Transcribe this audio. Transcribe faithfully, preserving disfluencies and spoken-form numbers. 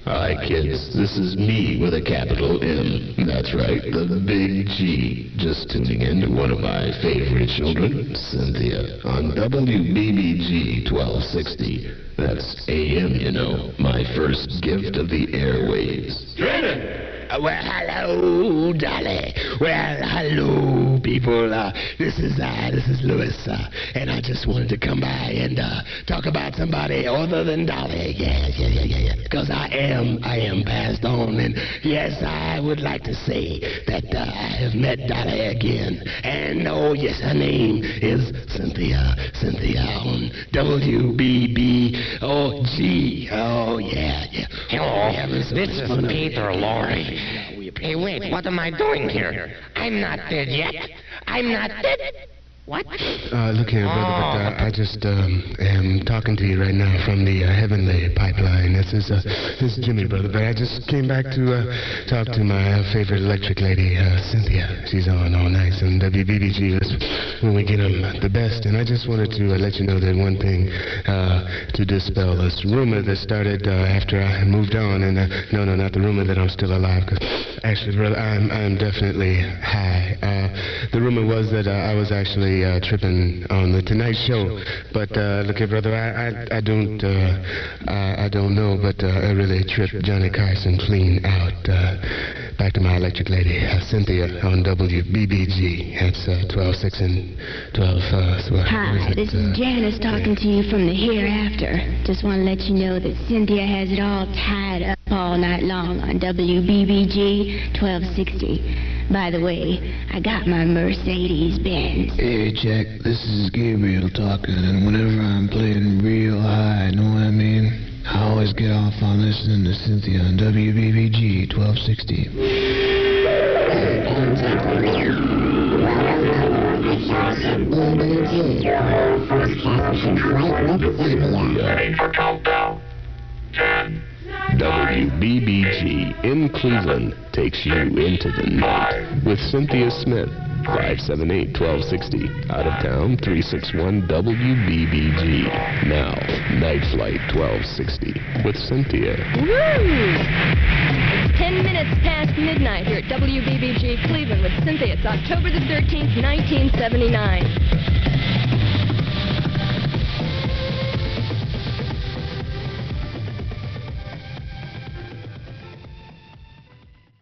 Hi, kids. This is me with a capital M. That's right, the Big G. Just tuning in to one of my favorite children, Cynthia, on W B B G twelve sixty. That's A M, you know, my first gift of the airwaves. Draven! Uh, well, hello, Dolly. Well, hello, people. Uh, this is uh, this is Louis, uh, and I just wanted to come by and uh, talk about somebody other than Dolly. Yes, yeah, yeah, yeah, yeah. Because I am, I am passed on, and yes, I would like to say that uh, I have met Dolly again. And oh, yes, her name is Cynthia. Cynthia on W B B G. Oh, yeah, yeah. Hello, this is Peter Lorre. Hey, wait, what am I doing here? I'm not dead yet. I'm not dead. What? Uh, look here, brother, but uh, I just um, am talking to you right now from the uh, Heavenly Pipeline. This is, uh, this is Jimmy, brother, but I just came back to uh, talk to my uh, favorite electric lady, uh, Cynthia. She's on all night on W B B G. That's when we get them the best. And I just wanted to uh, let you know that one thing uh, to dispel this rumor that started uh, after I moved on. And uh, no, no, not the rumor that I'm still alive, because actually, brother, I'm, I'm definitely high. Uh, the rumor was that uh, I was actually Uh, tripping on the Tonight Show, but uh, look here, brother, I I, I don't uh, I, I don't know, but uh, I really tripped Johnny Carson clean out. Uh, back to my electric lady, uh, Cynthia on W B B G. That's uh, twelve six and twelve. Uh, so, Hi, this is Janice talking to you from the hereafter. Just want to let you know that Cynthia has it all tied up all night long on W B B G twelve sixty. By the way, I got my Mercedes Benz. Hey, Jack, this is Gabriel talking, and whenever I'm playing real high, know what I mean? I always get off on listening to Cynthia on W B B G twelve sixty. Ready for countdown? Ten. W B B G in Cleveland takes you into the night with Cynthia Smith. five seven eight, one two six zero. Out of town, three six one W B B G. Now, Night Flight twelve sixty with Cynthia. Woo! It's ten minutes past midnight here at W B B G Cleveland with Cynthia. It's October the thirteenth, nineteen seventy-nine.